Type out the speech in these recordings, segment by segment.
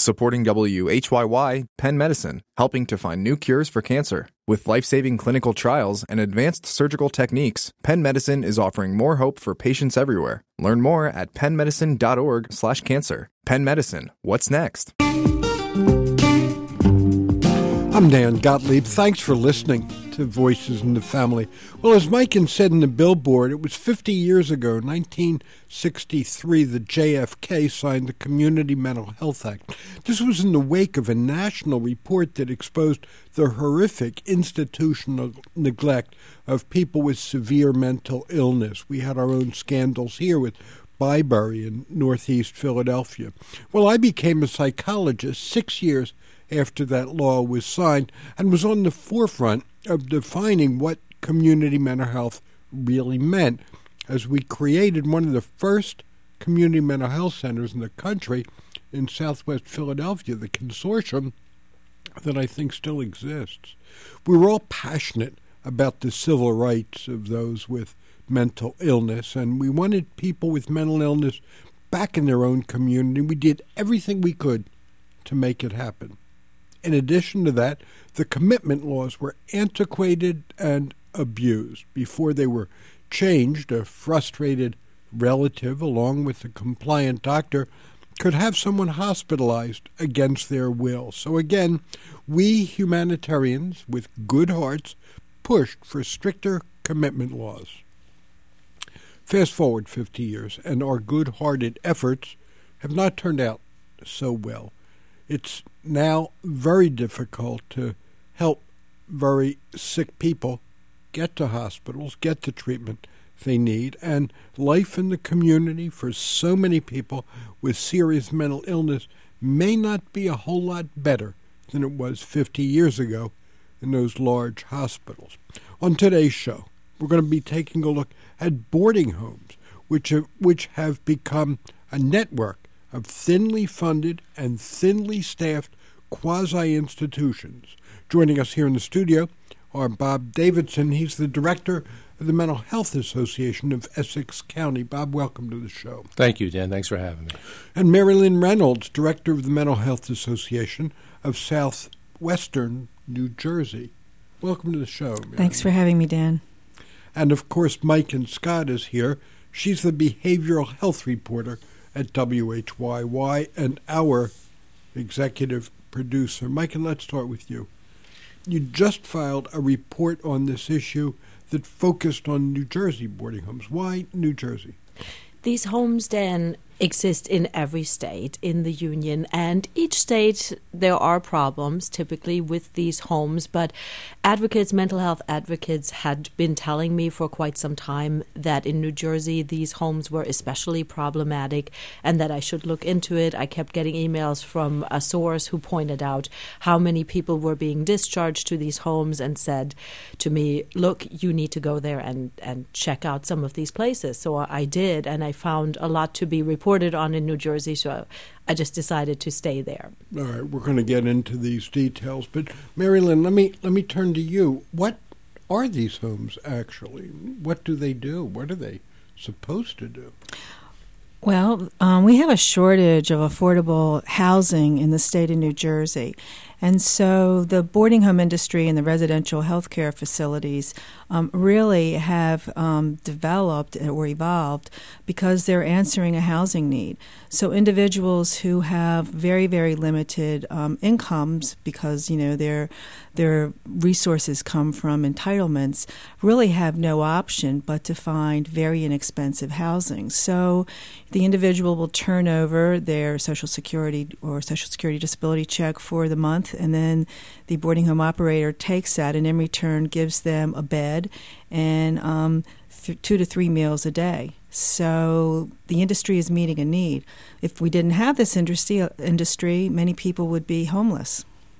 Supporting WHYY, Penn Medicine, helping to find new cures for cancer. With life-saving clinical trials and advanced surgical techniques, Penn Medicine is offering more hope for patients everywhere. Learn more at pennmedicine.org/cancer. Penn Medicine, what's next? I'm Dan Gottlieb. Thanks for listening to Voices in the Family. Well, as Mikan said in the billboard, it was 50 years ago, 1963, that JFK signed the Community Mental Health Act. This was in the wake of a national report that exposed the horrific institutional neglect of people with severe mental illness. We had our own scandals here with Byberry in Northeast Philadelphia. Well, I became a psychologist 6 years after that law was signed and was on the forefront of defining what community mental health really meant, as we created one of the first community mental health centers in the country in southwest Philadelphia, the consortium that I think still exists. We were all passionate about the civil rights of those with mental illness, and we wanted people with mental illness back in their own community. We did everything we could to make it happen. In addition to that, the commitment laws were antiquated and abused. Before they were changed, a frustrated relative, along with a compliant doctor, could have someone hospitalized against their will. So again, we humanitarians with good hearts pushed for stricter commitment laws. Fast forward 50 years, and our good-hearted efforts have not turned out so well. It's now very difficult to help very sick people get to hospitals, get the treatment they need, and life in the community for so many people with serious mental illness may not be a whole lot better than it was 50 years ago in those large hospitals. On today's show, we're going to be taking a look at boarding homes, which have become a network of thinly funded and thinly staffed quasi-institutions. Joining us here in the studio are Bob Davidson. He's the director of the Mental Health Association of Essex County. Bob, welcome to the show. Thank you, Dan. Thanks for having me. And Mary Lynn Reynolds, director of the Mental Health Association of Southwestern New Jersey. Welcome to the show, Mary. Thanks for having me, Dan. And, of course, Mikan Scott is here. She's the behavioral health reporter at WHYY and our executive producer. Mikan, let's start with you. You just filed a report on this issue that focused on New Jersey boarding homes. Why New Jersey? These homes, Dan, exist in every state in the union, and each state there are problems typically with these homes, but mental health advocates had been telling me for quite some time that in New Jersey these homes were especially problematic and that I should look into it. I kept getting emails from a source who pointed out how many people were being discharged to these homes and said to me, look, you need to go there and check out some of these places. So I did, and I found a lot to be reported on in New Jersey, so I just decided to stay there. All right, we're going to get into these details, but Mary Lynn, let me turn to you. What are these homes actually? What do they do? What are they supposed to do? Well, we have a shortage of affordable housing in the state of New Jersey. And so the boarding home industry and the residential health care facilities really have developed or evolved because they're answering a housing need. So individuals who have very, very limited incomes because, their resources come from entitlements really have no option but to find very inexpensive housing. So the individual will turn over their Social Security or Social Security disability check for the month, and then the boarding home operator takes that and in return gives them a bed and 2 to 3 meals a day. So the industry is meeting a need. If we didn't have this industry, many people would be homeless.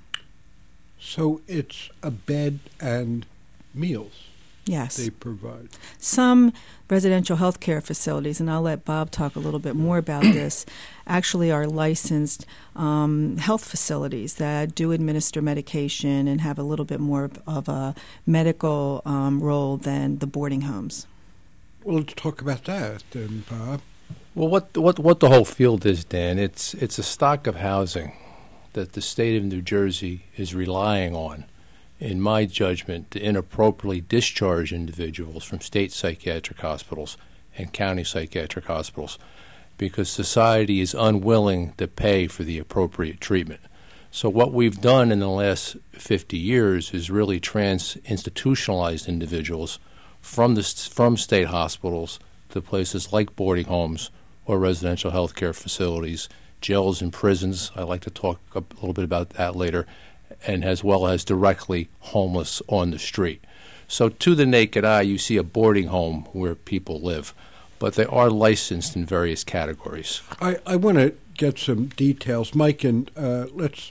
So it's a bed and meals. Yes. They provide. Some residential health care facilities, and I'll let Bob talk a little bit more about this, actually are licensed health facilities that do administer medication and have a little bit more of a medical role than the boarding homes. Well, let's talk about that then, Bob. Well, what the whole field is, Dan, it's a stock of housing that the state of New Jersey is relying on, in my judgment, to inappropriately discharge individuals from state psychiatric hospitals and county psychiatric hospitals because society is unwilling to pay for the appropriate treatment. So what we've done in the last 50 years is really trans-institutionalized individuals from state hospitals to places like boarding homes or residential health care facilities, jails and prisons. I'd like to talk a little bit about that later, and as well as directly homeless on the street. So to the naked eye, you see a boarding home where people live, but they are licensed in various categories. I want to get some details. Mike, and let's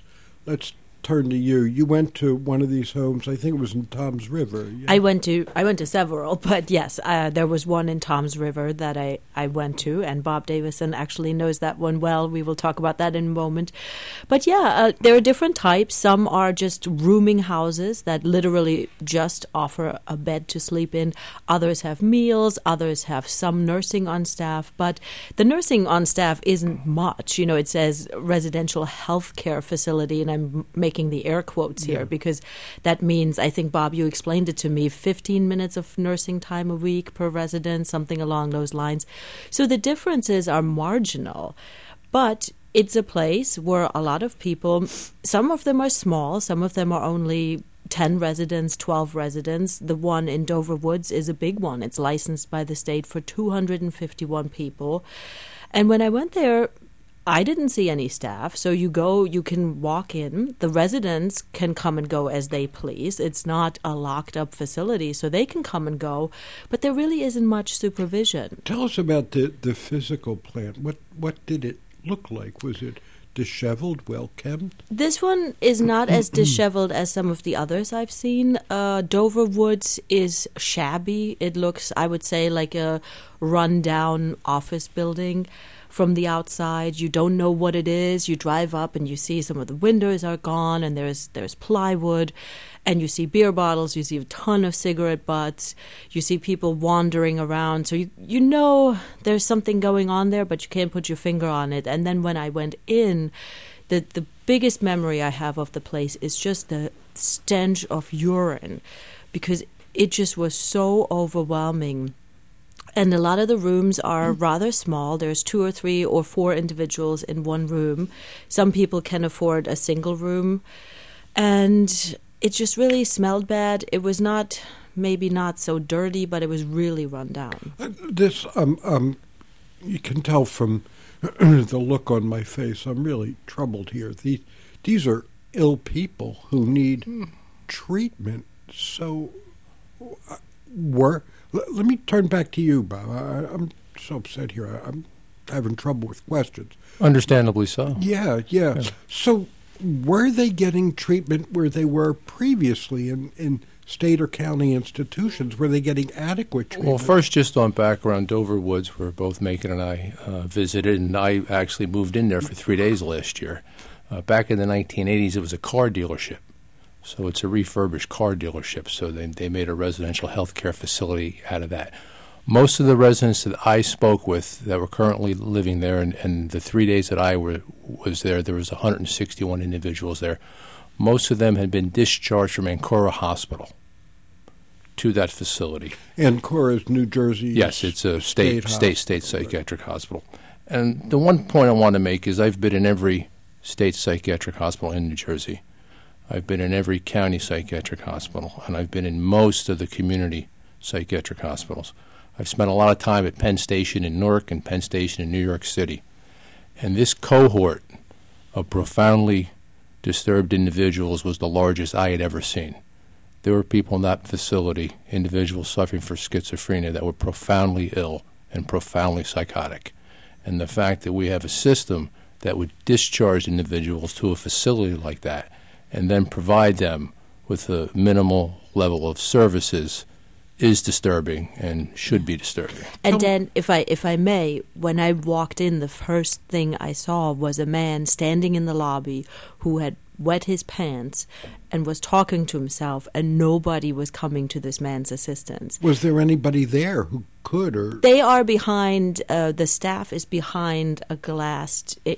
turn to you. You went to one of these homes, I think it was in Toms River. Yeah. I went to several, but yes, there was one in Toms River that I went to, and Bob Davison actually knows that one well. We will talk about that in a moment. But yeah, there are different types. Some are just rooming houses that literally just offer a bed to sleep in. Others have meals. Others have some nursing on staff. But the nursing on staff isn't much. You know, it says residential health care facility, and I'm making the air quotes here because that means, I think, Bob, you explained it to me, 15 minutes of nursing time a week per resident, something along those lines. So the differences are marginal, but it's a place where a lot of people, some of them are small, some of them are only 10 residents, 12 residents. The one in Dover Woods is a big one. It's licensed by the state for 251 people. And when I went there, I didn't see any staff, so you can walk in. The residents can come and go as they please. It's not a locked-up facility, so they can come and go, but there really isn't much supervision. Tell us about the physical plant. What did it look like? Was it disheveled, well-kept? This one is not as disheveled as some of the others I've seen. Dover Woods is shabby. It looks, I would say, like a run-down office building. From the outside, you don't know what it is. You drive up and you see some of the windows are gone, and there's plywood, and you see beer bottles. You see a ton of cigarette butts. You see people wandering around. So you know there's something going on there, but you can't put your finger on it. And then when I went in, the biggest memory I have of the place is just the stench of urine, because it just was so overwhelming. And a lot of the rooms are rather small. There's 2 or 3 or 4 individuals in one room. Some people can afford a single room. And it just really smelled bad. It was maybe not so dirty, but it was really run down. You can tell from the look on my face, I'm really troubled here. These are ill people who need treatment. So let me turn back to you, Bob. I'm so upset here. I'm having trouble with questions. Understandably so. Yeah. So were they getting treatment where they were previously in state or county institutions? Were they getting adequate treatment? Well, first, just on background, Dover Woods, where both Macon and I visited, and I actually moved in there for 3 days last year. Back in the 1980s, it was a car dealership. So it's a refurbished car dealership, so they made a residential health care facility out of that. Most of the residents that I spoke with that were currently living there, and the 3 days that I was there was 161 individuals there. Most of them had been discharged from Ancora Hospital to that facility. Ancora is New Jersey. Yes, it's a state psychiatric hospital. And the one point I want to make is I've been in every state psychiatric hospital in New Jersey. I've been in every county psychiatric hospital, and I've been in most of the community psychiatric hospitals. I've spent a lot of time at Penn Station in Newark and Penn Station in New York City. And this cohort of profoundly disturbed individuals was the largest I had ever seen. There were people in that facility, individuals suffering from schizophrenia, that were profoundly ill and profoundly psychotic. And the fact that we have a system that would discharge individuals to a facility like that and then provide them with a minimal level of services is disturbing and should be disturbing. And then, if I may, when I walked in, the first thing I saw was a man standing in the lobby who had wet his pants and was talking to himself, and nobody was coming to this man's assistance. Was there anybody there who could? Or they are behind, the staff is behind a glassed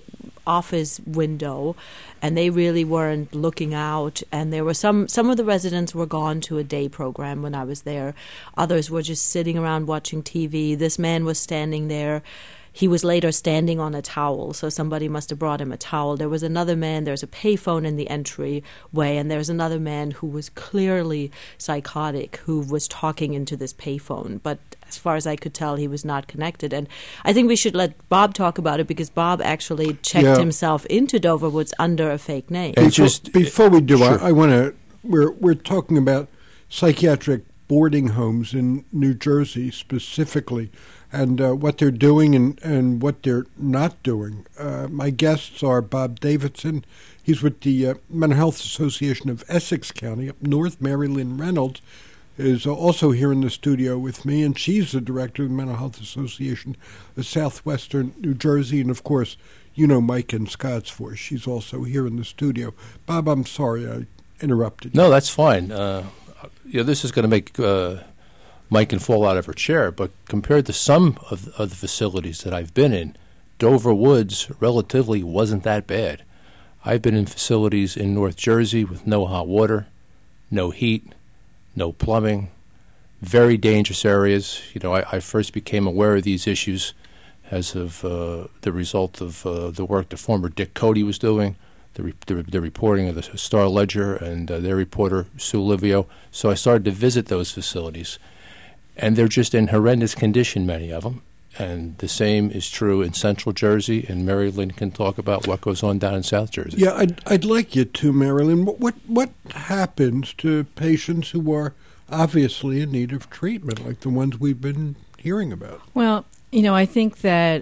office window, and they really weren't looking out. And there were some of the residents were gone to a day program when I was there. Others were just sitting around watching TV. This man was standing there. He was later standing on a towel, so somebody must have brought him a towel. There was another man, there's a payphone in the entryway, and there's another man who was clearly psychotic, who was talking into this payphone. But as far as I could tell, he was not connected. And I think we should let Bob talk about it, because Bob actually checked himself into Dover Woods under a fake name. And before we do, sure. I want to, we're talking about psychiatric boarding homes in New Jersey specifically, and what they're doing and what they're not doing. My guests are Bob Davidson. He's with the Mental Health Association of Essex County up north. Mary Lynn Reynolds is also here in the studio with me, and she's the director of the Mental Health Association of Southwestern New Jersey. And, of course, you know Maiken Scotsford. She's also here in the studio. Bob, I'm sorry I interrupted you. No, that's fine. This is going to make Maiken fall out of her chair, but compared to some of the facilities that I've been in, Dover Woods relatively wasn't that bad. I've been in facilities in North Jersey with no hot water, no heat, no plumbing, very dangerous areas. I first became aware of these issues as of the result of the work the former Dick Cody was doing, the reporting of the Star-Ledger and their reporter, Sue Livio. So I started to visit those facilities. And they're just in horrendous condition, many of them. And the same is true in Central Jersey, and Mary Lynn can talk about what goes on down in South Jersey. Yeah, I'd like you to, Mary Lynn. What happens to patients who are obviously in need of treatment, like the ones we've been hearing about? Well, I think that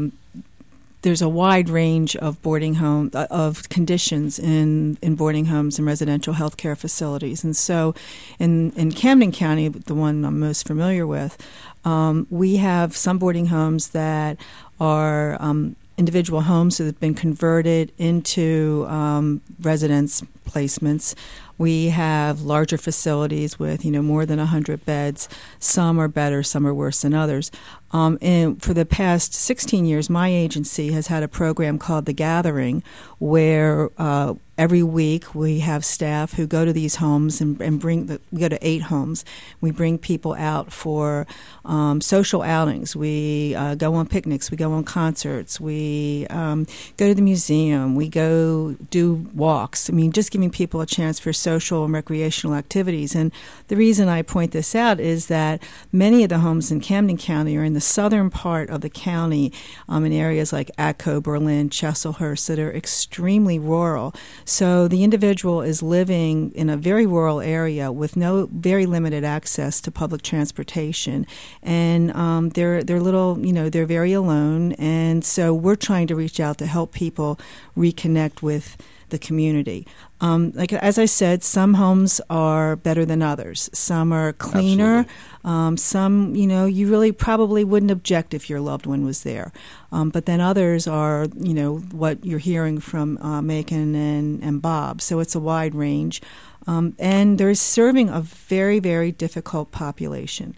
there's a wide range of boarding home of conditions in boarding homes and residential health care facilities. And so in Camden County, the one I'm most familiar with, we have some boarding homes that are individual homes that have been converted into residence placements. We have larger facilities with, more than 100 beds. Some are better, some are worse than others. And for the past 16 years, my agency has had a program called The Gathering, where every week we have staff who go to these homes and we go to 8 homes. We bring people out for social outings. We go on picnics. We go on concerts. We go to the museum. We go do walks. Just giving people a chance for social and recreational activities. And the reason I point this out is that many of the homes in Camden County are in the southern part of the county, in areas like Atco, Berlin, Chislehurst, that are extremely rural. So the individual is living in a very rural area with very limited access to public transportation, and they're little, they're very alone. And so we're trying to reach out to help people reconnect with the community. As I said, some homes are better than others. Some are cleaner. Some, you really probably wouldn't object if your loved one was there. But then others are, what you're hearing from Maiken and Bob. So it's a wide range. And they're serving a very, very difficult population.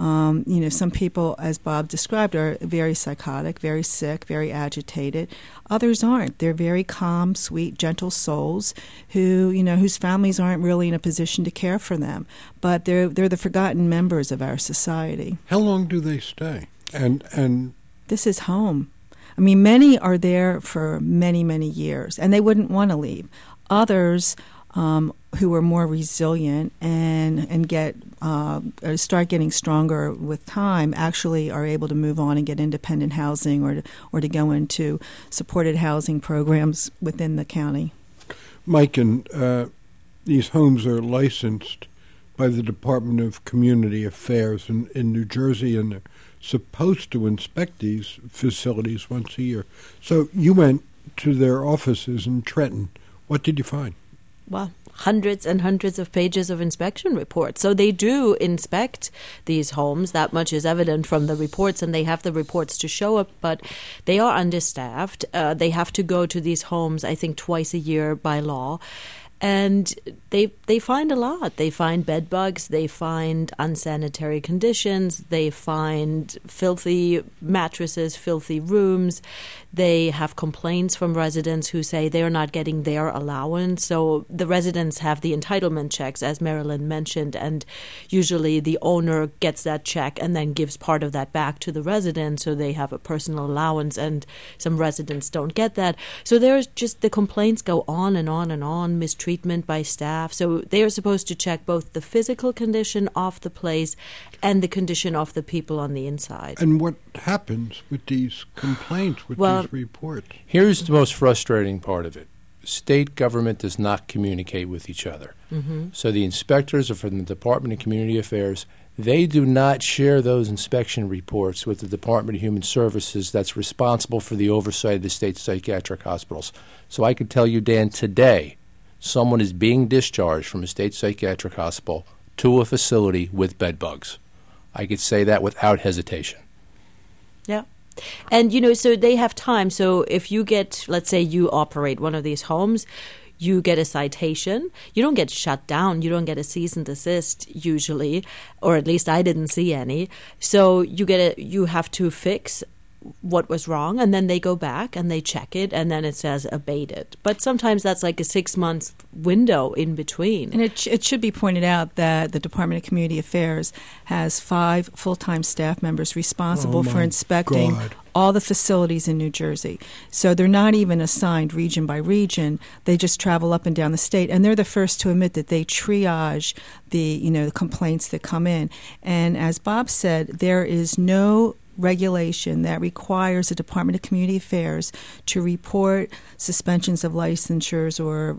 Some people, as Bob described, are very psychotic, very sick, very agitated. Others aren't. They're very calm, sweet, gentle souls who, whose families aren't really in a position to care for them. But they're the forgotten members of our society. How long do they stay? And this is home. Many are there for many, many years, and they wouldn't want to leave. Others who are more resilient and get start getting stronger with time actually are able to move on and get independent housing or to go into supported housing programs within the county. Maiken, these homes are licensed by the Department of Community Affairs in New Jersey, and they're supposed to inspect these facilities once a year. So you went to their offices in Trenton. What did you find? Well, hundreds and hundreds of pages of inspection reports. So they do inspect these homes. That much is evident from the reports, and they have the reports to show it, but they are understaffed. They have to go to these homes, I think, twice a year by law. And they find a lot. They find bed bugs. They find unsanitary conditions. They find filthy mattresses, filthy rooms. They have complaints from residents who say they're not getting their allowance. So the residents have the entitlement checks, as Marilyn mentioned, and usually the owner gets that check and then gives part of that back to the resident, so they have a personal allowance, and some residents don't get that. So there's just the complaints go on and on and on, mistreatment by staff. So they are supposed to check both the physical condition of the place and the condition of the people on the inside. And what happens with these complaints, with these reports? Here's the most frustrating part of it. State government does not communicate with each other. Mm-hmm. So the inspectors are from the Department of Community Affairs. They do not share those inspection reports with the Department of Human Services that's responsible for the oversight of the state psychiatric hospitals. So I can tell you, Dan, today, someone is being discharged from a state psychiatric hospital to a facility with bed bugs. I could say that without hesitation. Yeah. And, you know, so they have time. So if you get, let's say you operate one of these homes, you get a citation. You don't get shut down. You don't get a cease and desist usually, or at least I didn't see any. So you have to fix what was wrong, and then they go back and they check it, and then it says abated. But sometimes that's like a 6-month window in between. And it should be pointed out that the Department of Community Affairs has 5 full-time staff members responsible for inspecting all the facilities in New Jersey. So they're not even assigned region by region. They just travel up and down the state, and they're the first to admit that they triage the complaints that come in. And as Bob said, there is no regulation that requires the Department of Community Affairs to report suspensions of licensures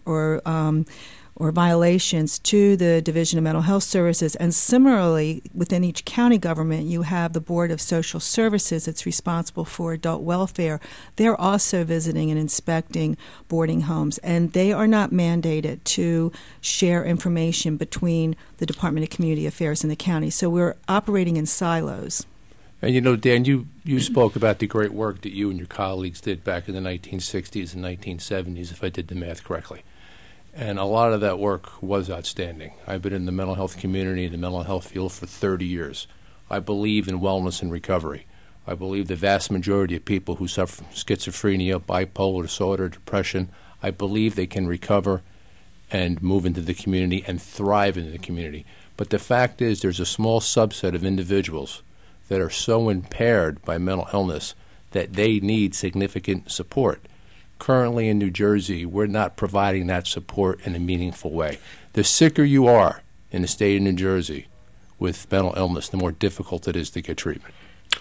or violations to the Division of Mental Health Services. And similarly, within each county government, you have the Board of Social Services that's responsible for adult welfare. They're also visiting and inspecting boarding homes, and they are not mandated to share information between the Department of Community Affairs and the county. So we're operating in silos. And, you know, Dan, you spoke about the great work that you and your colleagues did back in the 1960s and 1970s, if I did the math correctly. And a lot of that work was outstanding. I've been in the mental health community, the mental health field for 30 years. I believe in wellness and recovery. I believe the vast majority of people who suffer from schizophrenia, bipolar disorder, depression, I believe they can recover and move into the community and thrive in the community. But the fact is there's a small subset of individuals that are so impaired by mental illness that they need significant support. Currently in New Jersey, we're not providing that support in a meaningful way. The sicker you are in the state of New Jersey with mental illness, the more difficult it is to get treatment.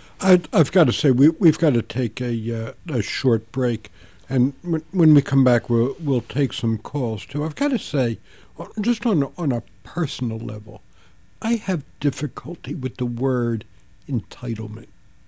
I've got to say, we've got to take a short break, and when we come back, we'll take some calls too. I've got to say, just on a personal level, I have difficulty with the word entitlement.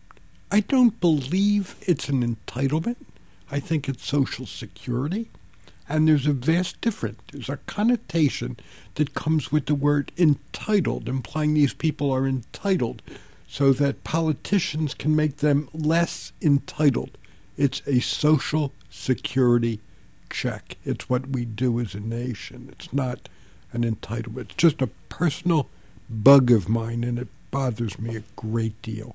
I don't believe it's an entitlement. I think it's Social Security. And there's a vast difference. There's a connotation that comes with the word entitled, implying these people are entitled so that politicians can make them less entitled. It's a Social Security check. It's what we do as a nation. It's not an entitlement. It's just a personal bug of mine, and it bothers me a great deal.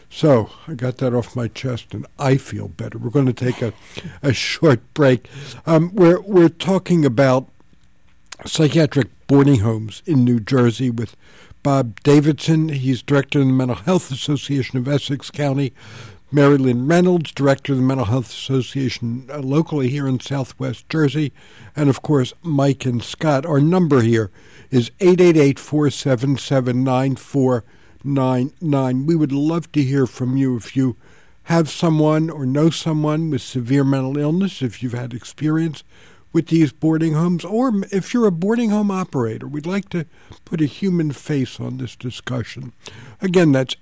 So I got that off my chest, and I feel better. We're going to take a short break. We're talking about psychiatric boarding homes in New Jersey with Bob Davidson. He's director of the Mental Health Association of Essex County. Marilyn Reynolds, director of the Mental Health Association locally here in Southwest Jersey. And, of course, Mike and Scott. Our number here is 888-477-9499. We would love to hear from you if you have someone or know someone with severe mental illness, if you've had experience with these boarding homes, or if you're a boarding home operator. We'd like to put a human face on this discussion. Again, that's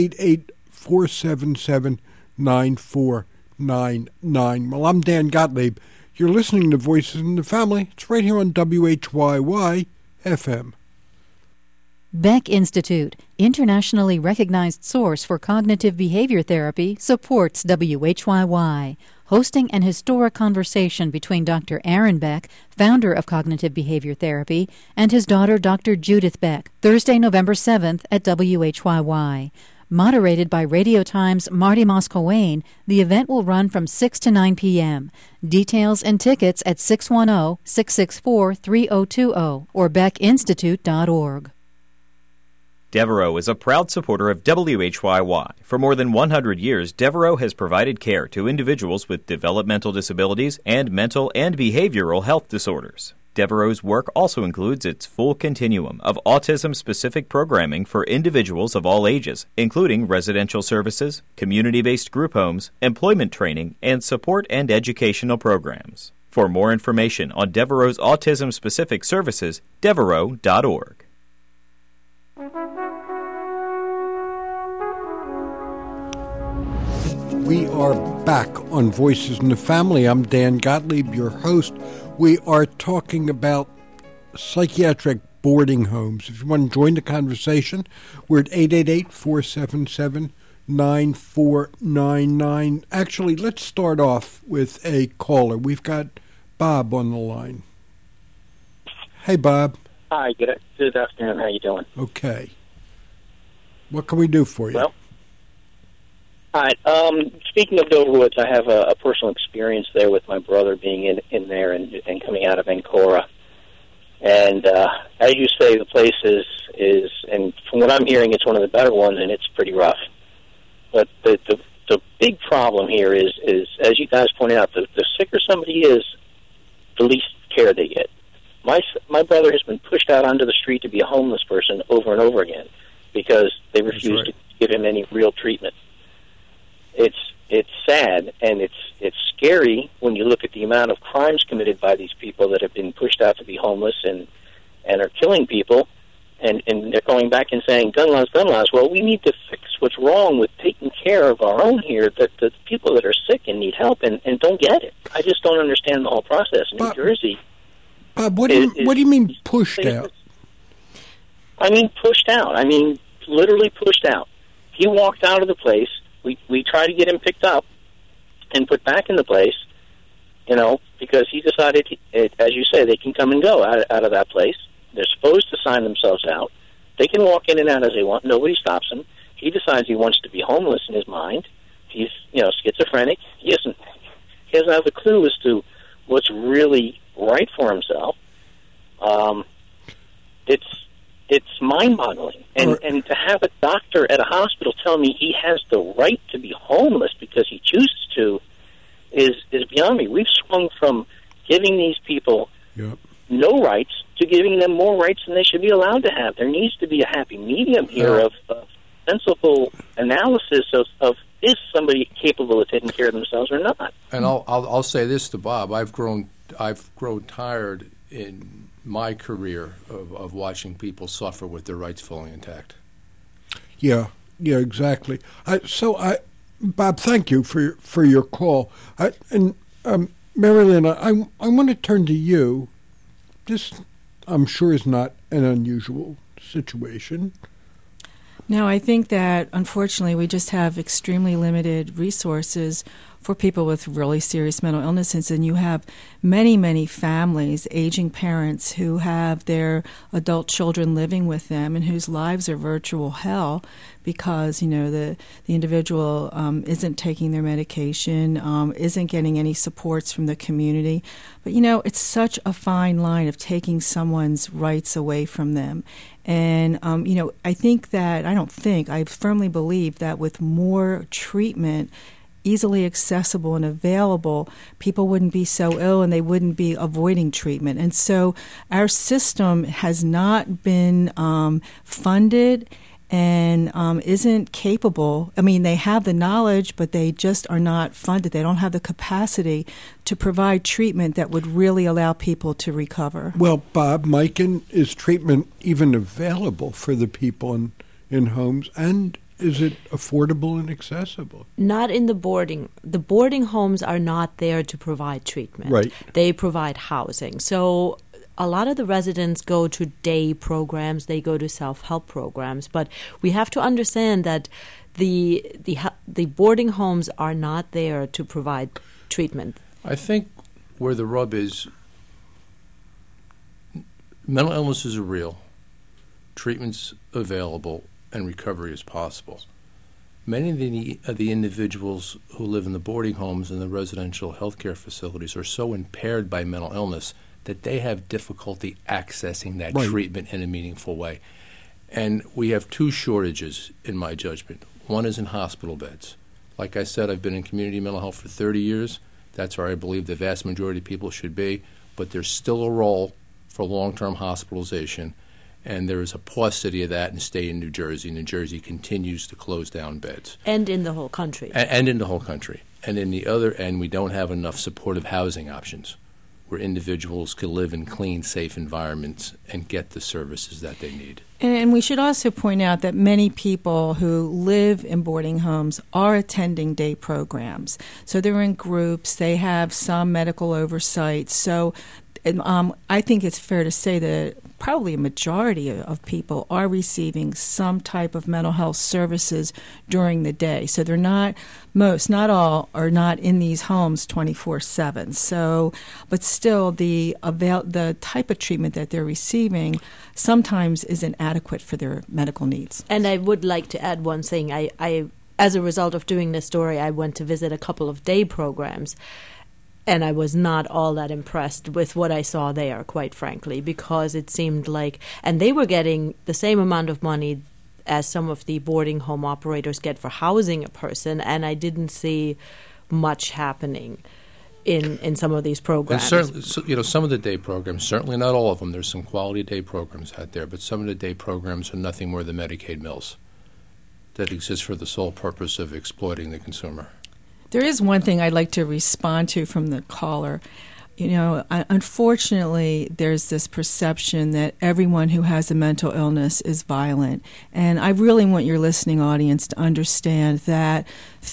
888-477-9499. Well, I'm Dan Gottlieb. You're listening to Voices in the Family. It's right here on WHYY FM. Beck Institute, internationally recognized source for cognitive behavior therapy, supports WHYY. hosting an historic conversation between Dr. Aaron Beck, founder of Cognitive Behavior Therapy, and his daughter, Dr. Judith Beck, Thursday, November 7th at WHYY. Moderated by Radio Times' Marty Moss-Coane, the event will run from 6 to 9 p.m. Details and tickets at 610-664-3020 or beckinstitute.org. Devereaux is a proud supporter of WHYY. For more than 100 years, Devereaux has provided care to individuals with developmental disabilities and mental and behavioral health disorders. Devereaux's work also includes its full continuum of autism-specific programming for individuals of all ages, including residential services, community-based group homes, employment training, and support and educational programs. For more information on Devereaux's autism-specific services, devereaux.org. We are back on Voices in the Family. I'm Dan Gottlieb, your host. We are talking about psychiatric boarding homes. If you want to join the conversation, we're at 888-477-9499. Actually, let's start off with a caller. We've got Bob on the line. Hey, Bob. Hi, good afternoon. How you doing? Okay. What can we do for you? Well, all right. Speaking of Dover Woods, I have a personal experience there with my brother being in there and coming out of Ancora. And as you say, the place is, and from what I'm hearing, it's one of the better ones, and it's pretty rough. But the big problem here is as you guys pointed out, the sicker somebody is, the least care they get. My brother has been pushed out onto the street to be a homeless person over and over again because they refuse to give him any real treatment. It's sad, and it's scary when you look at the amount of crimes committed by these people that have been pushed out to be homeless and are killing people, and they're going back and saying, gun laws, gun laws. Well, we need to fix what's wrong with taking care of our own here, that the people that are sick and need help and don't get it. I just don't understand the whole process. In New Jersey... Bob, what do you mean pushed out? I mean pushed out. I mean literally pushed out. He walked out of the place. We tried to get him picked up and put back in the place, because he decided, as you say, they can come and go out of that place. They're supposed to sign themselves out. They can walk in and out as they want. Nobody stops them. He decides he wants to be homeless in his mind. He's, schizophrenic. He doesn't have a clue as to what's really right for himself. It's mind-boggling. And to have a doctor at a hospital tell me he has the right to be homeless because he chooses to is beyond me. We've swung from giving these people no rights to giving them more rights than they should be allowed to have. There needs to be a happy medium here of sensible analysis of is somebody capable of taking care of themselves or not. And I'll say this to Bob. I've grown tired in my career of watching people suffer with their rights fully intact. Yeah, exactly. Bob, thank you for your call. Marilyn, I want to turn to you. This, I'm sure, is not an unusual situation. No, I think that, unfortunately, we just have extremely limited resources for people with really serious mental illnesses, and you have many, many families, aging parents who have their adult children living with them and whose lives are virtual hell because, the individual isn't taking their medication, isn't getting any supports from the community. But, it's such a fine line of taking someone's rights away from them. And, I firmly believe that with more treatment easily accessible and available, people wouldn't be so ill and they wouldn't be avoiding treatment. And so our system has not been funded and isn't capable. I mean, they have the knowledge, but they just are not funded. They don't have the capacity to provide treatment that would really allow people to recover. Well, Bob, is treatment even available for the people in homes, and is it affordable and accessible? Not in the boarding. The boarding homes are not there to provide treatment. Right. They provide housing. So a lot of the residents go to day programs, they go to self-help programs, but we have to understand that the boarding homes are not there to provide treatment? I think where the rub is, mental illnesses are real, treatment's available, and recovery is possible. Many of the individuals who live in the boarding homes and the residential health care facilities are so impaired by mental illness that they have difficulty accessing that treatment in a meaningful way. And we have two shortages, in my judgment. One is in hospital beds. Like I said, I've been in community mental health for 30 years. That's where I believe the vast majority of people should be. But there's still a role for long-term hospitalization, and there is a paucity of that in the state of New Jersey. New Jersey continues to close down beds. And in the whole country. And in the whole country. And in the other end, we don't have enough supportive housing options where individuals can live in clean, safe environments and get the services that they need. And we should also point out that many people who live in boarding homes are attending day programs. So they're in groups, they have some medical oversight. So I think it's fair to say that probably a majority of people are receiving some type of mental health services during the day. So they're not all are not in these homes 24/7. So, but still, the type of treatment that they're receiving sometimes isn't adequate for their medical needs. And I would like to add one thing. I as a result of doing this story, I went to visit a couple of day programs. And I was not all that impressed with what I saw there, quite frankly, because it seemed like, and they were getting the same amount of money as some of the boarding home operators get for housing a person, and I didn't see much happening in some of these programs. And certainly, some of the day programs, certainly not all of them, there's some quality day programs out there, but some of the day programs are nothing more than Medicaid mills that exist for the sole purpose of exploiting the consumer. There is one thing I'd like to respond to from the caller. Unfortunately, there's this perception that everyone who has a mental illness is violent. And I really want your listening audience to understand that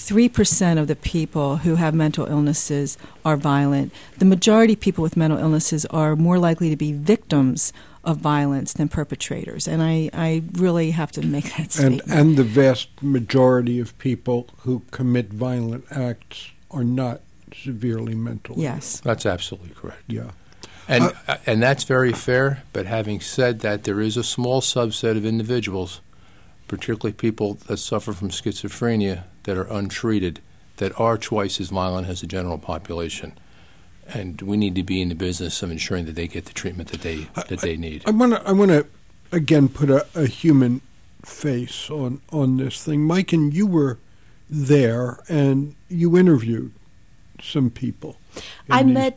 3% of the people who have mental illnesses are violent. The majority of people with mental illnesses are more likely to be victims of violence than perpetrators. And I really have to make that statement. And the vast majority of people who commit violent acts are not severely mental. Yes. That's absolutely correct. Yeah. And that's very fair, but having said that, there is a small subset of individuals, particularly people that suffer from schizophrenia, that are untreated, that are twice as violent as the general population. And we need to be in the business of ensuring that they get the treatment that they need. I want to again put a human face on this thing. Mike, and you were there and you interviewed some people. I met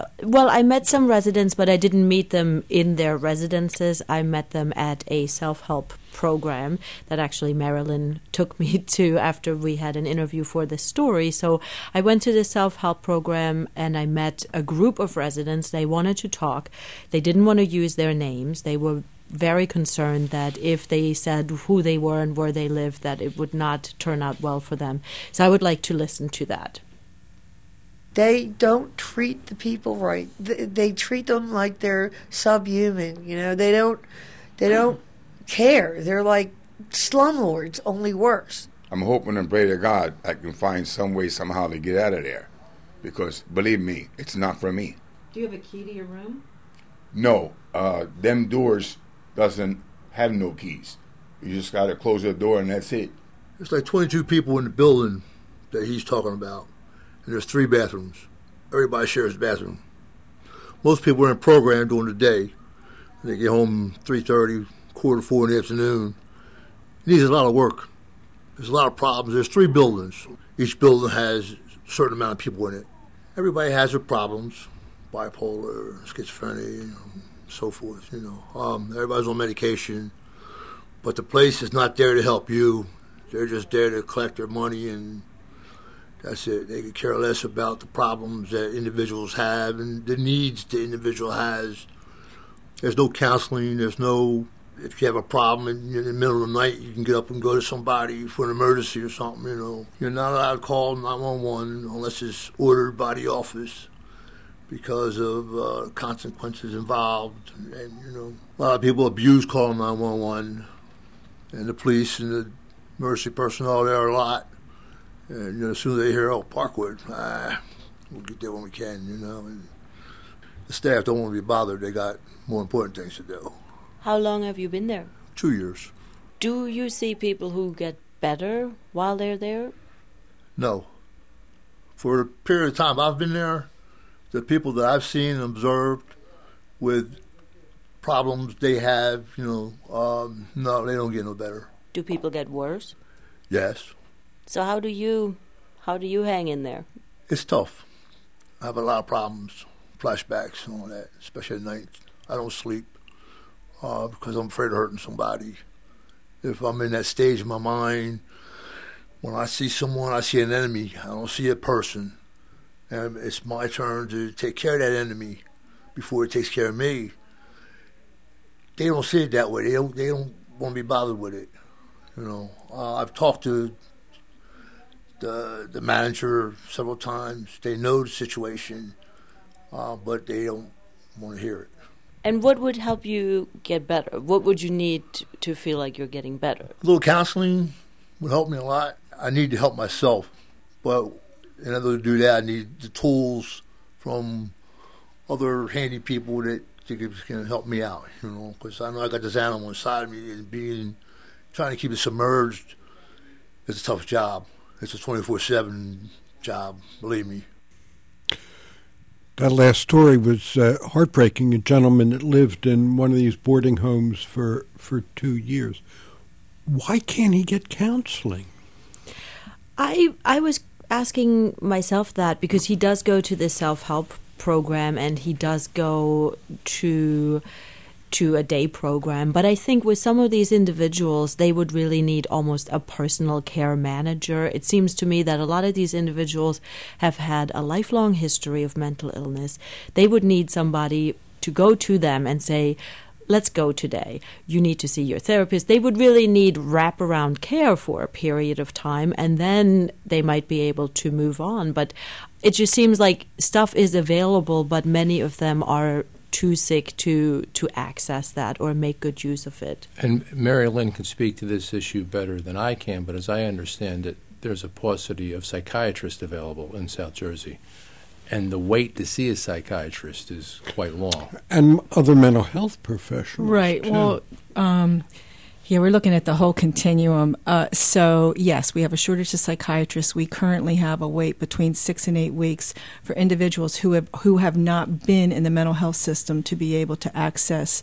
some residents, but I didn't meet them in their residences. I met them at a self-help program that actually Marilyn took me to after we had an interview for this story. So I went to the self-help program and I met a group of residents. They wanted to talk. They didn't want to use their names. They were very concerned that if they said who they were and where they lived, that it would not turn out well for them. So I would like to listen to that. They don't treat the people right. They treat them like they're subhuman. They don't care. They're like slumlords, only worse. I'm hoping and pray to God I can find some way somehow to get out of there, because believe me, it's not for me. Do you have a key to your room? No, them doors doesn't have no keys. You just got to close the door and that's it. There's like 22 people in the building that he's talking about. And there's 3 bathrooms. Everybody shares a bathroom. Most people are in program during the day. They get home 3:30, 3:45 in the afternoon. It needs a lot of work. There's a lot of problems. There's 3 buildings. Each building has a certain amount of people in it. Everybody has their problems, bipolar, schizophrenia, so forth. Everybody's on medication. But the place is not there to help you. They're just there to collect their money and that's it. They could care less about the problems that individuals have and the needs the individual has. There's no counseling. There's no, if you have a problem in the middle of the night, you can get up and go to somebody for an emergency or something, You're not allowed to call 911 unless it's ordered by the office because of consequences involved. And, a lot of people abuse calling 911, and the police and the emergency personnel there a lot. And as soon as they hear, Parkwood, we'll get there when we can, And the staff don't want to be bothered. They got more important things to do. How long have you been there? 2 years. Do you see people who get better while they're there? No. For a period of time I've been there, the people that I've seen and observed with problems they have, no, they don't get no better. Do people get worse? Yes. So how do you hang in there? It's tough. I have a lot of problems, flashbacks and all that, especially at night. I don't sleep because I'm afraid of hurting somebody. If I'm in that stage of my mind, when I see someone, I see an enemy. I don't see a person. And it's my turn to take care of that enemy before it takes care of me. They don't see it that way. They don't want to be bothered with it. I've talked to the manager several times. They know the situation, but they don't want to hear it. And what would help you get better? What would you need to feel like you're getting better? A little counseling would help me a lot. I need to help myself, but in order to do that, I need the tools from other handy people that can help me out, because I know I got this animal inside of me, and trying to keep it submerged is a tough job. It's a 24/7 job, believe me. That last story was heartbreaking. A gentleman that lived in one of these boarding homes for 2 years. Why can't he get counseling? I was asking myself that because he does go to the self-help program and he does go to a day program. But I think with some of these individuals, they would really need almost a personal care manager. It seems to me that a lot of these individuals have had a lifelong history of mental illness. They would need somebody to go to them and say, let's go today. You need to see your therapist. They would really need wraparound care for a period of time, and then they might be able to move on. But it just seems like stuff is available, but many of them are too sick to access that or make good use of it. And Mary Lynn can speak to this issue better than I can, but as I understand it, there's a paucity of psychiatrists available in South Jersey. And the wait to see a psychiatrist is quite long. And other mental health professionals. Right. Too. Well, we're looking at the whole continuum. So, yes, we have a shortage of psychiatrists. We currently have a wait between 6 and 8 weeks for individuals who have not been in the mental health system to be able to access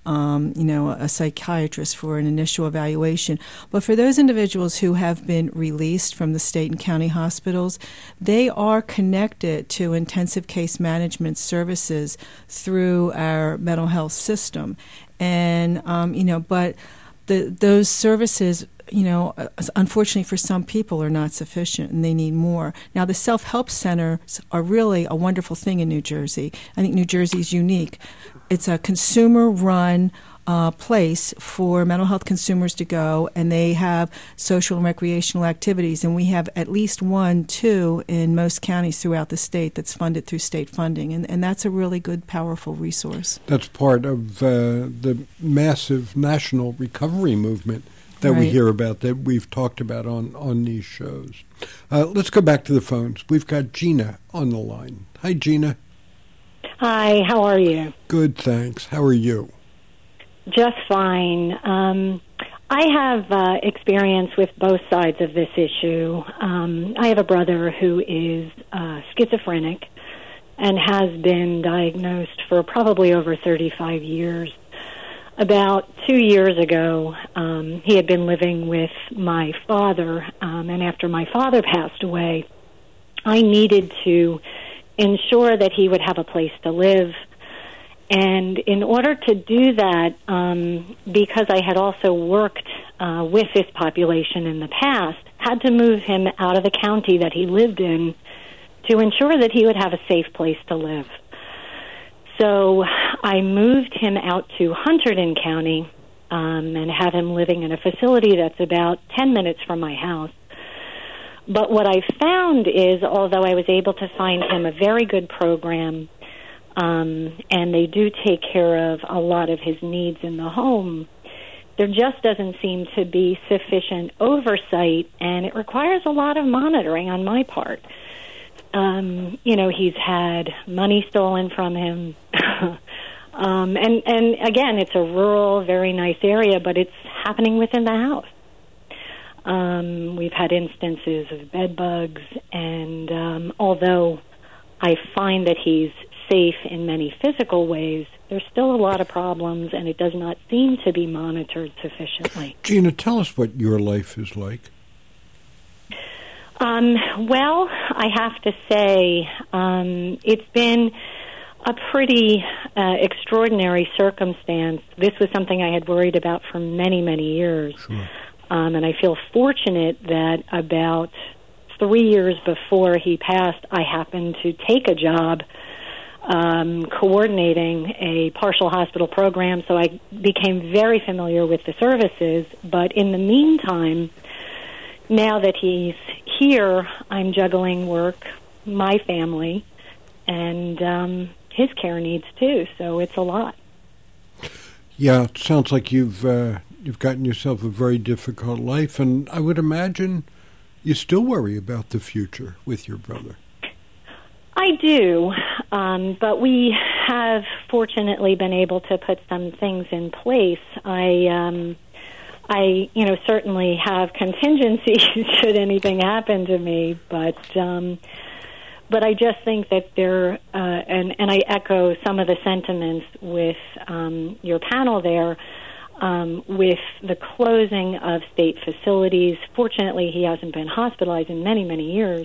a psychiatrist for an initial evaluation. But for those individuals who have been released from the state and county hospitals, they are connected to intensive case management services through our mental health system. And, but those services, unfortunately for some people are not sufficient and they need more. Now, the self-help centers are really a wonderful thing in New Jersey. I think New Jersey is unique. It's a consumer-run place for mental health consumers to go, and they have social and recreational activities. And we have at least 1-2 in most counties throughout the state that's funded through state funding. And that's a really good, powerful resource. That's part of the massive national recovery movement that we hear about, that we've talked about on these shows. Let's go back to the phones. We've got Gina on the line. Hi, Gina. Hi, how are you? Good, thanks. How are you? Just fine. I have experience with both sides of this issue. I have a brother who is schizophrenic and has been diagnosed for probably over 35 years. About 2 years ago, he had been living with my father, and after my father passed away, I needed to ensure that he would have a place to live. And in order to do that, because I had also worked with this population in the past, had to move him out of the county that he lived in to ensure that he would have a safe place to live. So I moved him out to Hunterdon County and have him living in a facility that's about 10 minutes from my house. But what I found is, although I was able to find him a very good program, and they do take care of a lot of his needs in the home, there just doesn't seem to be sufficient oversight, and it requires a lot of monitoring on my part. He's had money stolen from him. And again, it's a rural, very nice area, but it's happening within the house. We've had instances of bed bugs, and although I find that he's safe in many physical ways, there's still a lot of problems, and it does not seem to be monitored sufficiently. Gina, tell us what your life is like. Well, I have to say it's been a pretty extraordinary circumstance. This was something I had worried about for many, many years. Sure. And I feel fortunate that about 3 years before he passed, I happened to take a job coordinating a partial hospital program, so I became very familiar with the services. But in the meantime, now that he's here, I'm juggling work, my family, and his care needs too, so it's a lot. Yeah, it sounds like you've gotten yourself a very difficult life, and I would imagine you still worry about the future with your brother. I do, but we have fortunately been able to put some things in place. I certainly have contingencies should anything happen to me, but I just think that there, and I echo some of the sentiments with your panel there, with the closing of state facilities. Fortunately, he hasn't been hospitalized in many, many years.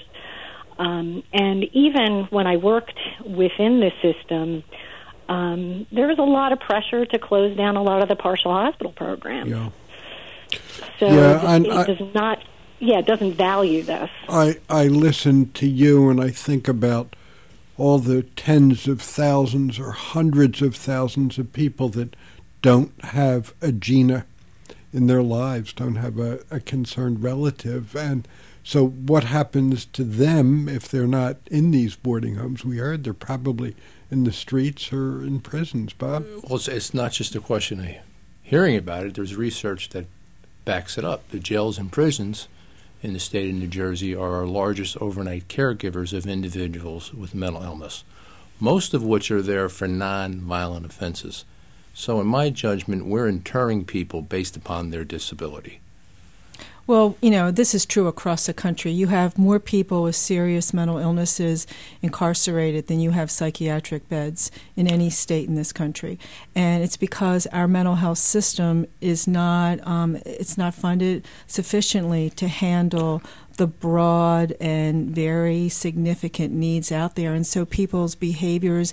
And even when I worked within the system, there was a lot of pressure to close down a lot of the partial hospital programs. Yeah. So it doesn't value this. I listen to you and I think about all the tens of thousands or hundreds of thousands of people that don't have a Gina in their lives, don't have a concerned relative. And so what happens to them if they're not in these boarding homes? We heard they're probably in the streets or in prisons, Bob. Well, it's not just a question of hearing about it. There's research that backs it up. The jails and prisons in the state of New Jersey are our largest overnight caregivers of individuals with mental illness, most of which are there for non-violent offenses. So in my judgment, we're interring people based upon their disability. Well, this is true across the country. You have more people with serious mental illnesses incarcerated than you have psychiatric beds in any state in this country. And it's because our mental health system is not funded sufficiently to handle the broad and very significant needs out there. And so people's behaviors,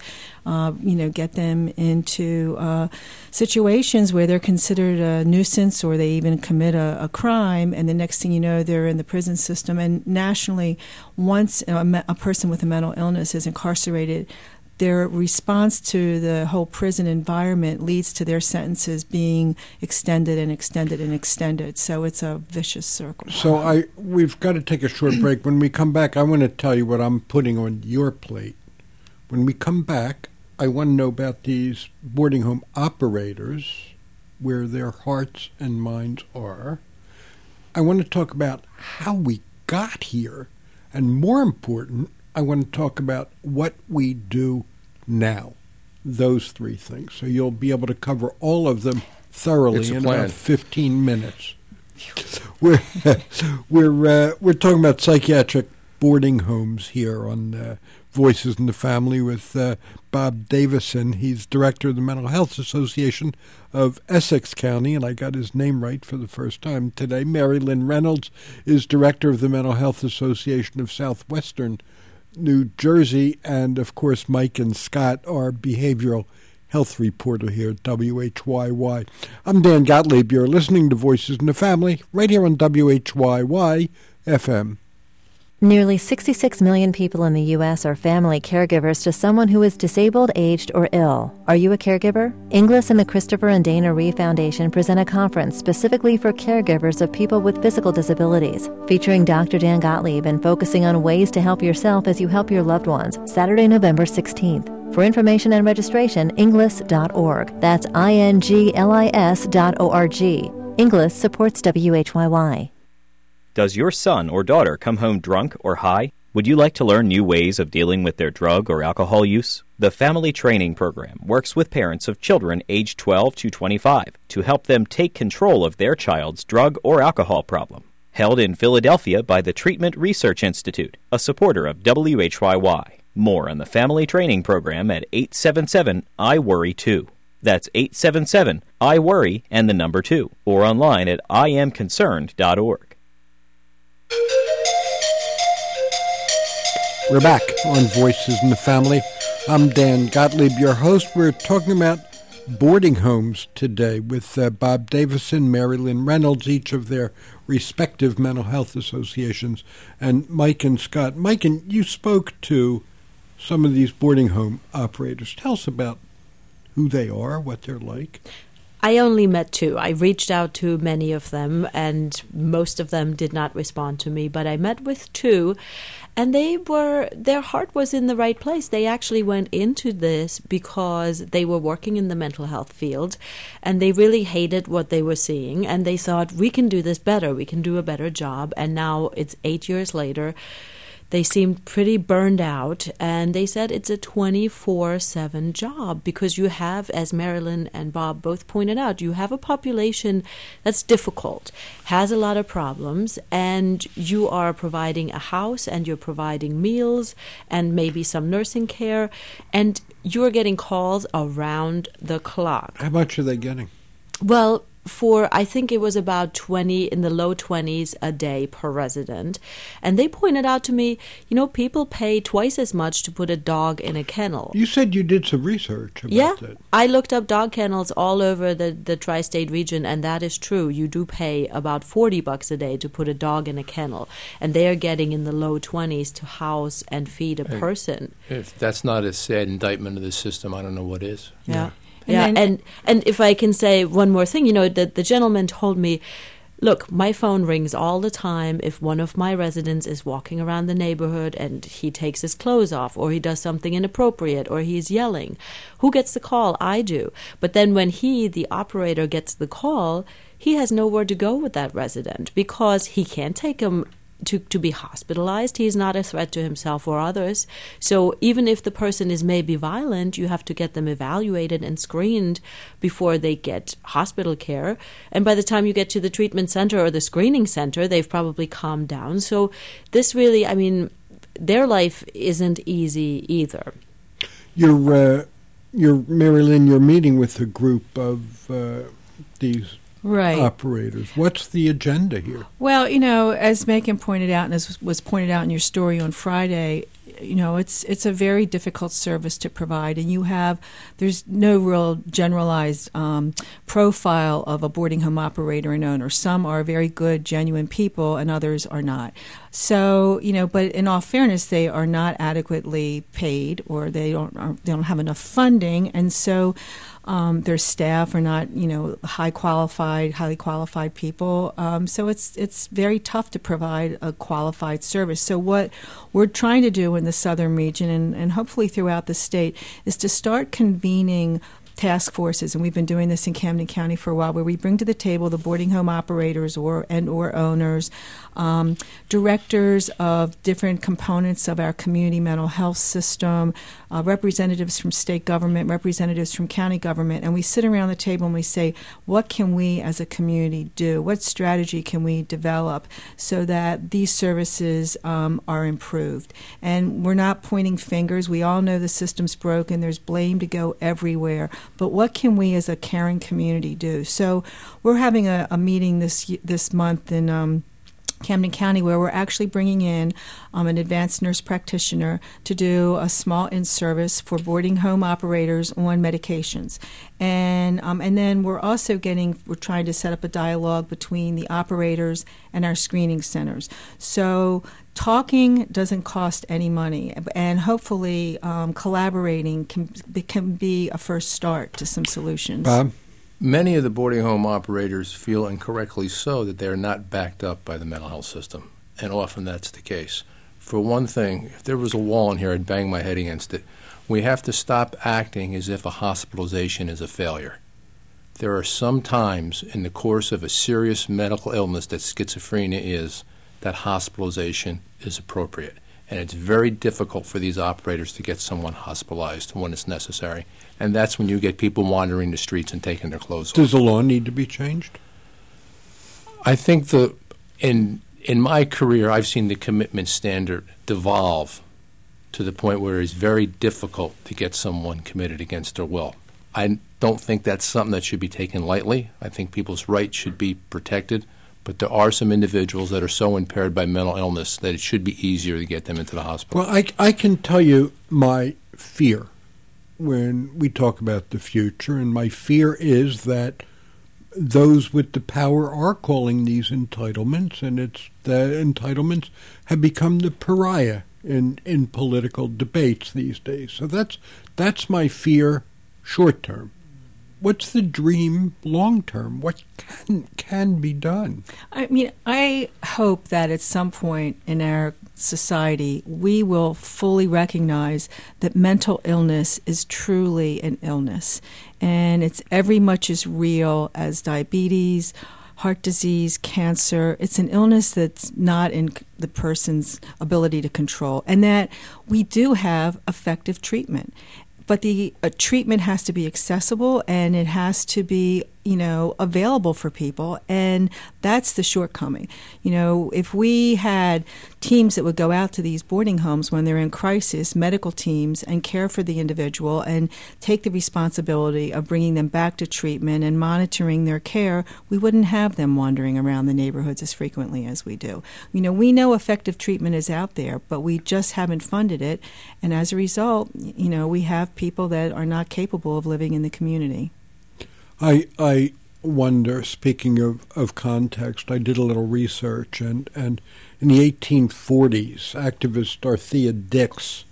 get them into situations where they're considered a nuisance or they even commit a crime. And the next thing you know, they're in the prison system. And nationally, once a person with a mental illness is incarcerated, their response to the whole prison environment leads to their sentences being extended and extended and extended. So it's a vicious circle. So we've got to take a short break. When we come back, I want to tell you what I'm putting on your plate. When we come back, I want to know about these boarding home operators, where their hearts and minds are. I want to talk about how we got here, and more important, I want to talk about what we do now. Those three things. So you'll be able to cover all of them thoroughly in about 15 minutes. We're talking about psychiatric boarding homes here on Voices in the Family with Bob Davison. He's director of the Mental Health Association of Essex County, and I got his name right for the first time today. Mary Lynn Reynolds is director of the Mental Health Association of Southwestern New Jersey, and of course Mike and Scott are behavioral health reporter here at WHYY. I'm Dan Gottlieb. You're listening to Voices in the Family right here on WHYY FM. Nearly 66 million people in the U.S. are family caregivers to someone who is disabled, aged, or ill. Are you a caregiver? Inglis and the Christopher and Dana Ree Foundation present a conference specifically for caregivers of people with physical disabilities, featuring Dr. Dan Gottlieb and focusing on ways to help yourself as you help your loved ones, Saturday, November 16th. For information and registration, inglis.org. That's inglis.org. Inglis supports WHYY. Does your son or daughter come home drunk or high? Would you like to learn new ways of dealing with their drug or alcohol use? The Family Training Program works with parents of children aged 12 to 25 to help them take control of their child's drug or alcohol problem. Held in Philadelphia by the Treatment Research Institute, a supporter of WHYY. More on the Family Training Program at 877-I-WORRY-2. That's 877-I-WORRY and the number 2, or online at IamConcerned.org. We're back on Voices in the Family. I'm Dan Gottlieb, your host. We're talking about boarding homes today with Bob Davison, Mary Lynn Reynolds, each of their respective mental health associations, and Mike and Scott. Mike, and you spoke to some of these boarding home operators. Tell us about who they are, what they're like. I only met 2. I reached out to many of them, and most of them did not respond to me. But I met with 2, and their heart was in the right place. They actually went into this because they were working in the mental health field, and they really hated what they were seeing. And they thought, we can do this better. We can do a better job. And now it's 8 years later. They seemed pretty burned out, and they said it's a 24/7 job because you have, as Marilyn and Bob both pointed out, you have a population that's difficult, has a lot of problems, and you are providing a house, and you're providing meals, and maybe some nursing care, and you're getting calls around the clock. How much are they getting? Well, I think it was about 20, in the low 20s a day per resident. And they pointed out to me, people pay twice as much to put a dog in a kennel. You said you did some research about that. I looked up dog kennels all over the tri-state region, and that is true. You do pay about $40 a day to put a dog in a kennel, and they are getting in the low 20s to house and feed a person. If that's not a sad indictment of the system, I don't know what is. Yeah. And if I can say one more thing, the gentleman told me, look, my phone rings all the time if one of my residents is walking around the neighborhood and he takes his clothes off, or he does something inappropriate, or he's yelling. Who gets the call? I do. But then when the operator, gets the call, he has nowhere to go with that resident because he can't take him to be hospitalized. He's not a threat to himself or others. So even if the person is maybe violent, you have to get them evaluated and screened before they get hospital care. And by the time you get to the treatment center or the screening center, they've probably calmed down. So this really, their life isn't easy either. You're Mary Lynn, you're meeting with a group of these operators. What's the agenda here? Well, as Megan pointed out, and as was pointed out in your story on Friday, it's a very difficult service to provide, and there's no real generalized profile of a boarding home operator and owner. Some are very good, genuine people, and others are not. So, but in all fairness, they are not adequately paid, or they don't have enough funding, and so their staff are not, highly qualified people. So it's very tough to provide a qualified service. So what we're trying to do in the southern region and hopefully throughout the state is to start convening task forces, and we've been doing this in Camden County for a while, where we bring to the table the boarding home operators or owners, directors of different components of our community mental health system, representatives from state government, representatives from county government, and we sit around the table and we say, what can we as a community do? What strategy can we develop so that these services are improved? And we're not pointing fingers. We all know the system's broken. There's blame to go everywhere. But what can we as a caring community do? So we're having a meeting this month in Camden County, where we're actually bringing in an advanced nurse practitioner to do a small in-service for boarding home operators on medications. And then we're trying to set up a dialogue between the operators and our screening centers. So talking doesn't cost any money, and hopefully collaborating can be a first start to some solutions. Bob? Many of the boarding home operators feel, incorrectly so, that they're not backed up by the mental health system, and often that's the case. For one thing, if there was a wall in here, I'd bang my head against it. We have to stop acting as if a hospitalization is a failure. There are some times in the course of a serious medical illness that schizophrenia is, that hospitalization is appropriate. And it's very difficult for these operators to get someone hospitalized when it's necessary. And that's when you get people wandering the streets and taking their clothes off. Does the law need to be changed? I think in my career, I've seen the commitment standard devolve to the point where it's very difficult to get someone committed against their will. I don't think that's something that should be taken lightly. I think people's rights should be protected. But there are some individuals that are so impaired by mental illness that it should be easier to get them into the hospital. Well, I can tell you my fear when we talk about the future, and my fear is that those with the power are calling these entitlements, and it's the entitlements have become the pariah in political debates these days. So that's my fear short term. What's the dream long term? What can be done? I mean, I hope that at some point in our society we will fully recognize that mental illness is truly an illness, and it's every much as real as diabetes, heart disease, cancer. It's an illness that's not in the person's ability to control, and that we do have effective treatment. But the treatment has to be accessible, and it has to be, available for people, and that's the shortcoming. If we had teams that would go out to these boarding homes when they're in crisis, medical teams, and care for the individual and take the responsibility of bringing them back to treatment and monitoring their care, we wouldn't have them wandering around the neighborhoods as frequently as we do. We know effective treatment is out there, but we just haven't funded it, and as a result, we have people that are not capable of living in the community. I wonder, speaking of context, I did a little research, and in the 1840s, activist Dorothea Dix,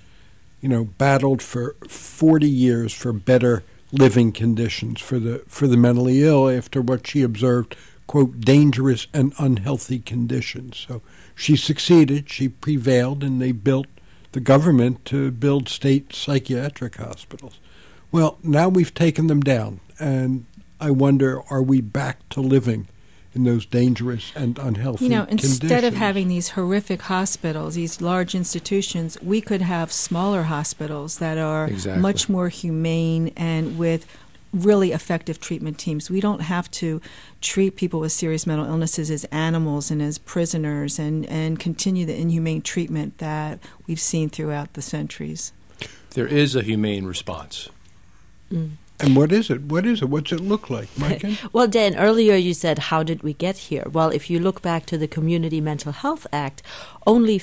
battled for 40 years for better living conditions for the mentally ill after what she observed, quote, dangerous and unhealthy conditions. So she succeeded, she prevailed, and they built the government to build state psychiatric hospitals. Well, now we've taken them down, and I wonder, are we back to living in those dangerous and unhealthy conditions? Instead of having these horrific hospitals, these large institutions, we could have smaller hospitals that are much more humane and with really effective treatment teams. We don't have to treat people with serious mental illnesses as animals and as prisoners and continue the inhumane treatment that we've seen throughout the centuries. There is a humane response. Mm. And what is it? What's it look like, Micah? Well, Dan, earlier you said, how did we get here? Well, if you look back to the Community Mental Health Act, only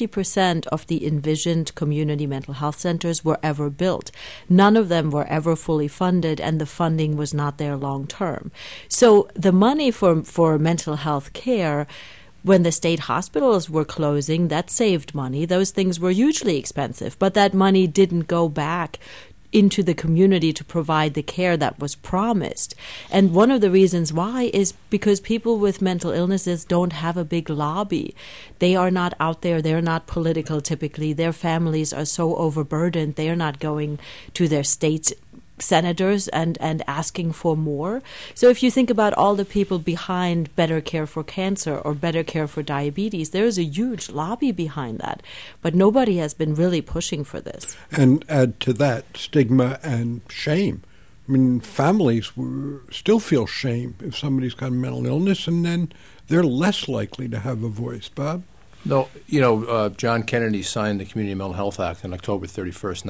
50% of the envisioned community mental health centers were ever built. None of them were ever fully funded, and the funding was not there long term. So the money for mental health care, when the state hospitals were closing, that saved money. Those things were hugely expensive, but that money didn't go back into the community to provide the care that was promised. And one of the reasons why is because people with mental illnesses don't have a big lobby. They are not out there. They're not political typically. Their families are so overburdened. They are not going to their state senators and asking for more. So if you think about all the people behind Better Care for Cancer or Better Care for Diabetes, there's a huge lobby behind that. But nobody has been really pushing for this. And add to that stigma and shame. I mean, families still feel shame if somebody's got a mental illness, and then they're less likely to have a voice. Bob? No, John Kennedy signed the Community Mental Health Act on October 31st,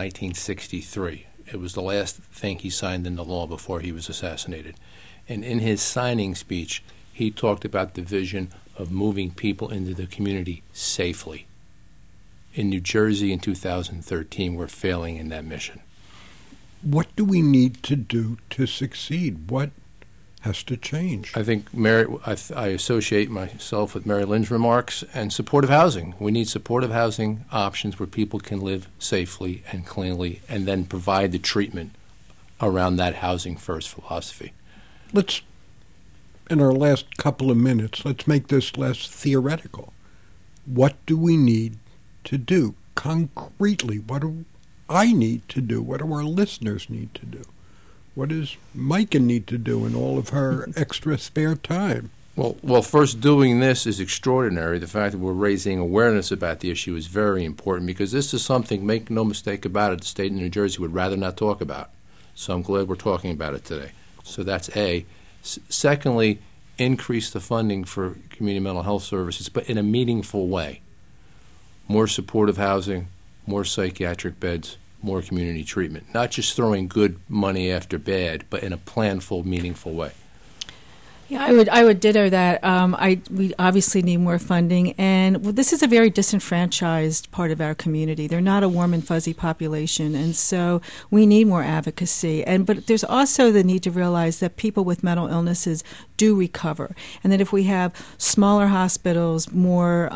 1963. It was the last thing he signed into law before he was assassinated. And in his signing speech, he talked about the vision of moving people into the community safely. In New Jersey in 2013, we're failing in that mission. What do we need to do to succeed? What has to change? I think I associate myself with Mary Lynn's remarks and supportive housing. We need supportive housing options where people can live safely and cleanly and then provide the treatment around that housing first philosophy. Let's, in our last couple of minutes, let's make this less theoretical. What do we need to do concretely? What do I need to do? What do our listeners need to do? What does Micah need to do in all of her extra spare time? Well, first, doing this is extraordinary. The fact that we're raising awareness about the issue is very important because this is something, make no mistake about it, the state of New Jersey would rather not talk about. So I'm glad we're talking about it today. So that's A. Secondly, increase the funding for community mental health services, but in a meaningful way. More supportive housing, more psychiatric beds, more community treatment. Not just throwing good money after bad, but in a planful, meaningful way. Yeah, I would ditto that. We obviously need more funding, and this is a very disenfranchised part of our community. They're not a warm and fuzzy population, and so we need more advocacy. But there's also the need to realize that people with mental illnesses do recover, and that if we have smaller hospitals, more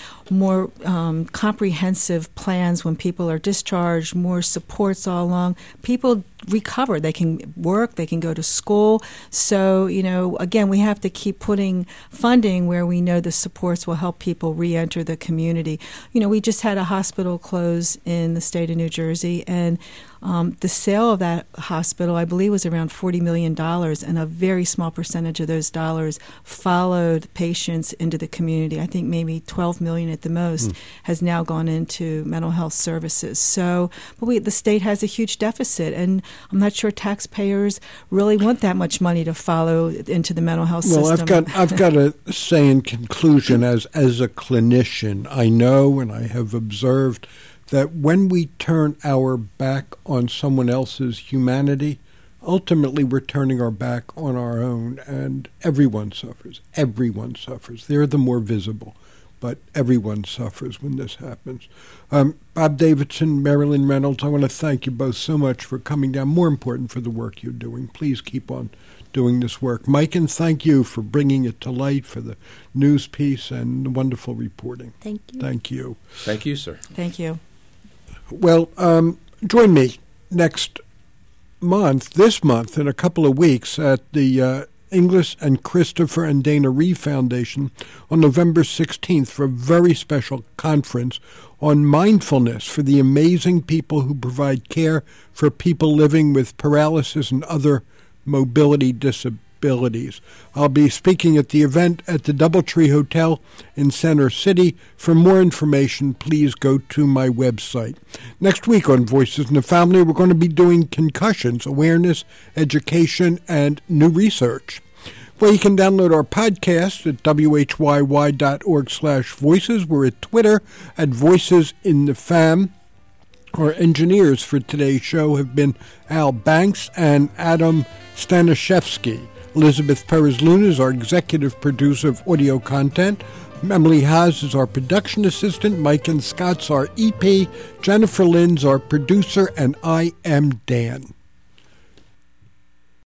comprehensive plans when people are discharged, more supports all along, people recover. They can work, they can go to school. So, again, we have to keep putting funding where we know the supports will help people re-enter the community. We just had a hospital close in the state of New Jersey, and the sale of that hospital, I believe, was around $40 million, and a very small percentage of those dollars followed patients into the community. I think maybe $12 million at the most has now gone into mental health services. So, but the state has a huge deficit, and I'm not sure taxpayers really want that much money to follow into the mental health system. Well, I've got to say in conclusion, as a clinician, I know and I have observed that when we turn our back on someone else's humanity, ultimately we're turning our back on our own, and everyone suffers. Everyone suffers. They're the more visible, but everyone suffers when this happens. Bob Davidson, Marilyn Reynolds, I want to thank you both so much for coming down. More important, for the work you're doing. Please keep on doing this work. Mike, and thank you for bringing it to light, for the news piece and the wonderful reporting. Thank you. Thank you. Thank you, sir. Thank you. Well, join me this month, in a couple of weeks, at the Inglis and Christopher and Dana Reeve Foundation on November 16th for a very special conference on mindfulness for the amazing people who provide care for people living with paralysis and other mobility disabilities. I'll be speaking at the event at the Doubletree Hotel in Center City. For more information, please go to my website. Next week on Voices in the Family, we're going to be doing concussions, awareness, education, and new research. Well, you can download our podcast at whyy.org/voices. We're at Twitter at Voices in the Fam. Our engineers for today's show have been Al Banks and Adam Stanishevsky. Elizabeth Perez-Luna is our executive producer of audio content. Emily Haas is our production assistant. Mike and Scott's our EP. Jennifer Lynn's our producer, and I am Dan.